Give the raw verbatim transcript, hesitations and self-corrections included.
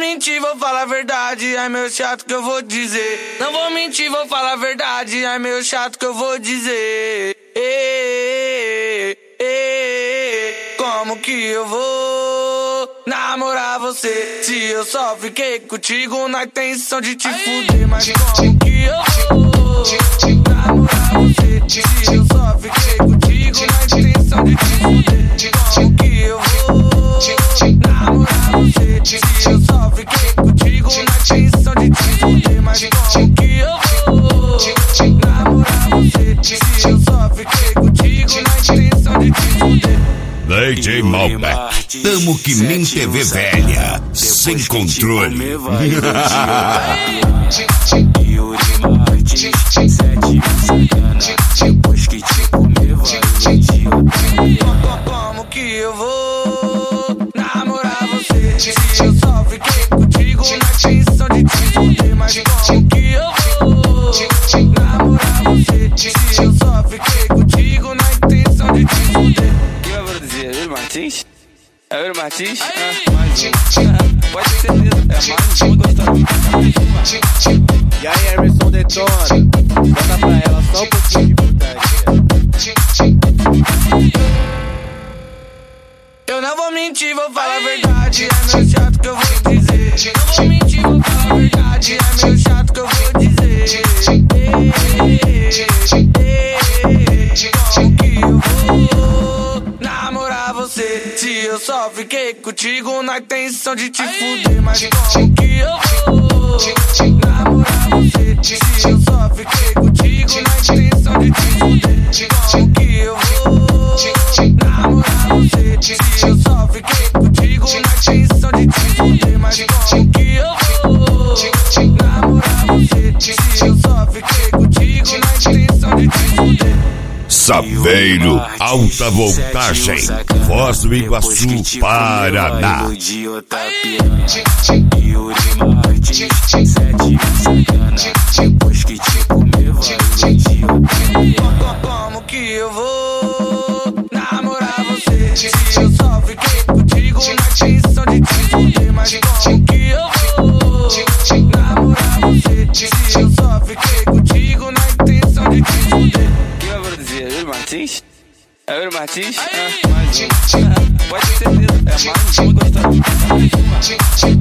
mentir, vou falar a verdade, é meio chato que eu vou dizer. Não vou mentir, vou falar a verdade, é meio chato que eu vou dizer. Ei, ei, ei, como que eu vou namorar você se eu só fiquei contigo na intenção de te fuder? Mas como que eu vou namorar você se eu só fiquei contigo na intenção de te fuder? Como que eu vou namorar você se eu só fiquei contigo na intenção de te fuder? Mas como que eu vou namorar você se eu só fiquei contigo na intenção de te fuder? D J Malbec, tamo que nem T V velha, sem controle. Yuri Martins, sete sacana, depois que te comer vai idiota. Como que eu vou namorar você se eu só fiquei contigo na intenção de te fuder? Mas como que eu vou namorar você se eu só fiquei contigo na intenção de te fuder? Yuri Martins? É Yuri Martins? Ah, mais um. Pode ter certeza, é mais um gostoso. E aí, Emerson Detona, bota pra ela só um pouquinho de putaria. Eu não vou mentir, vou falar a verdade, é meio chato que eu vou dizer. Não vou mentir, vou falar a verdade, é meio chato que eu vou dizer. Ei, ei, ei, como que eu vou namorar você se eu só fiquei contigo na intenção de te fuder? Mas como que eu vou namorar você se eu só fiquei contigo na intenção de te fuder? Como que eu vou namorar você se eu só fiquei contigo na intenção de te fuder? Mas como que eu vou namorar você se eu só fiquei contigo na intenção de te fuder? Saveiro, alta voltagem, Foz do Iguaçu, Paraná. Yuri Martins, sete sacana, depois que te comer vai idiota. Como que eu vou namorar você se eu só fiquei contigo na intenção de te fuder? Mas como que eu vou namorar você se eu só fiquei contigo na intenção de te fuder? Yuri Martins? É Yuri Martins? Ah, mais um. Pode ter certeza, é mais um gostoso.